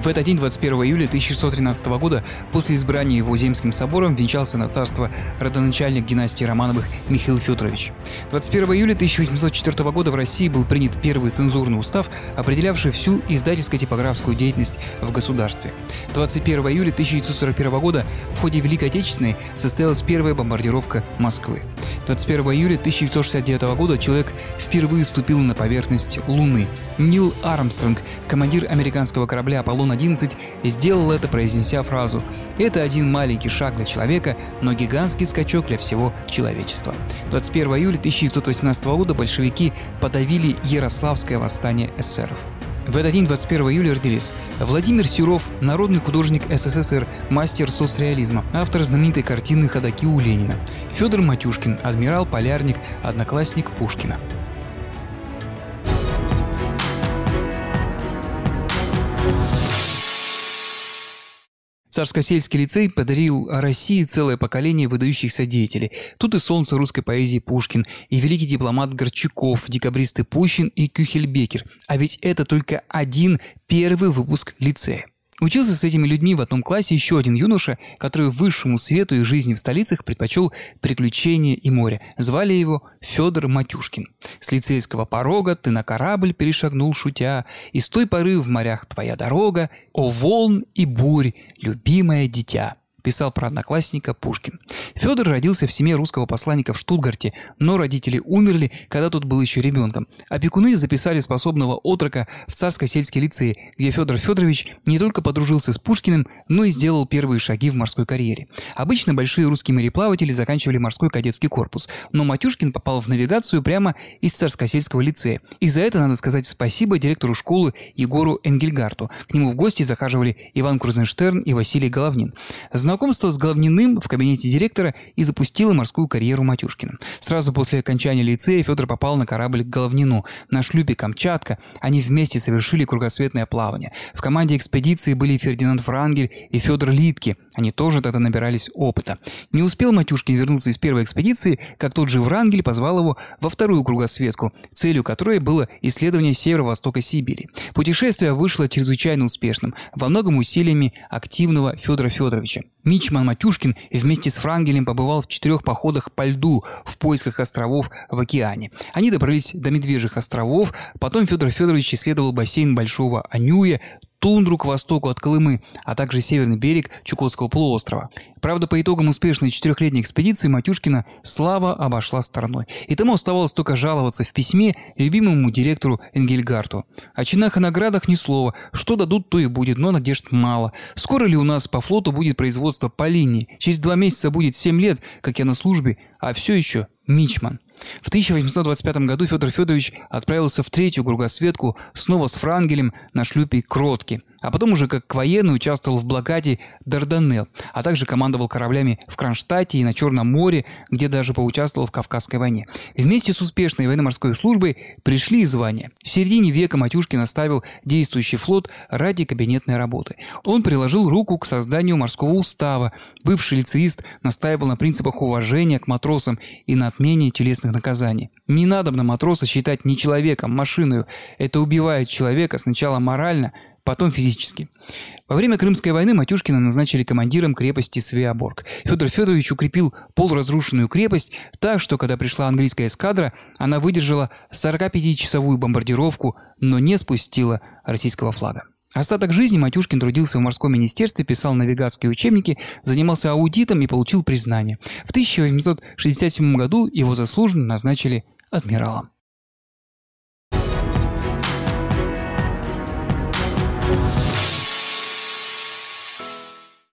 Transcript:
В этот день, 21 июля 1613 года, после избрания его Земским собором, венчался на царство родоначальник династии Романовых Михаил Федорович. 21 июля 1804 года в России был принят первый цензурный устав, определявший всю издательско-типографскую деятельность в государстве. 21 июля 1941 года в ходе Великой Отечественной состоялась первая бомбардировка Москвы. 21 июля 1969 года человек впервые ступил на поверхность Луны. Нил Армстронг, командир американского корабля «Аполлон-11», сделал это, произнеся фразу: «Это один маленький шаг для человека, но гигантский скачок для всего человечества». 21 июля 1918 года большевики подавили Ярославское восстание эсеров. В этот день, 21 июля, родились Владимир Серов, народный художник СССР, мастер соцреализма, автор знаменитой картины «Ходоки у Ленина». Федор Матюшкин, адмирал, полярник, одноклассник Пушкина. Царско-сельский лицей подарил России целое поколение выдающихся деятелей. Тут и солнце русской поэзии Пушкин, и великий дипломат Горчаков, декабристы Пущин и Кюхельбекер. А ведь это только один первый выпуск лицея. Учился с этими людьми в одном классе еще один юноша, который высшему свету и жизни в столицах предпочел приключения и море. Звали его Федор Матюшкин. «С лицейского порога ты на корабль перешагнул шутя, и с той поры в морях твоя дорога, о волн и бурь, любимое дитя», писал про одноклассника Пушкин. Федор родился в семье русского посланника в Штутгарте, но родители умерли, когда тот был еще ребенком. Опекуны записали способного отрока в Царско-сельский лицей, где Федор Федорович не только подружился с Пушкиным, но и сделал первые шаги в морской карьере. Обычно большие русские мореплаватели заканчивали морской кадетский корпус, но Матюшкин попал в навигацию прямо из Царско-сельского лицея. И за это надо сказать спасибо директору школы Егору Энгельгарту. К нему в гости захаживали Иван Крузенштерн и Василий Головнин. Знакомство с Головниным в кабинете директора и запустило морскую карьеру Матюшкина. Сразу после окончания лицея Федор попал на корабль к Головнину. На шлюпе «Камчатка» они вместе совершили кругосветное плавание. В команде экспедиции были Фердинанд Врангель и Федор Литке. Они тоже тогда набирались опыта. Не успел Матюшкин вернуться из первой экспедиции, как тот же Врангель позвал его во вторую кругосветку, целью которой было исследование северо-востока Сибири. Путешествие вышло чрезвычайно успешным, во многом усилиями активного Федора Федоровича. Мичман Матюшкин вместе с Врангелем побывал в 4 походах по льду в поисках островов в океане. Они добрались до Медвежьих островов, потом Федор Федорович исследовал бассейн Большого Анюя, тундру к востоку от Колымы, а также северный берег Чукотского полуострова. Правда, по итогам успешной 4-летней экспедиции Матюшкина слава обошла стороной. И тому оставалось только жаловаться в письме любимому директору Энгельгарту. О чинах и наградах ни слова. Что дадут, то и будет, но надежд мало. Скоро ли у нас по флоту будет производство по линии? Через 2 месяца будет 7 лет, как я на службе, а все еще мичман. В 1825 году Федор Федорович отправился в 3-ю кругосветку снова с Врангелем на шлюпе «Кротки», а потом уже как военный участвовал в блокаде Дарданелл, а также командовал кораблями в Кронштадте и на Черном море, где даже поучаствовал в Кавказской войне. Вместе с успешной военно-морской службой пришли и звания. В середине века Матюшкин оставил действующий флот ради кабинетной работы. Он приложил руку к созданию морского устава. Бывший лицеист настаивал на принципах уважения к матросам и на отмене телесных наказаний. Не надо на матроса считать не человеком, машиною. Это убивает человека сначала морально, потом физически. Во время Крымской войны Матюшкина назначили командиром крепости Свеоборг. Федор Федорович укрепил полуразрушенную крепость так, что когда пришла английская эскадра, она выдержала 45-часовую бомбардировку, но не спустила российского флага. Остаток жизни Матюшкин трудился в морском министерстве, писал навигатские учебники, занимался аудитом и получил признание. В 1867 году его заслуженно назначили адмиралом.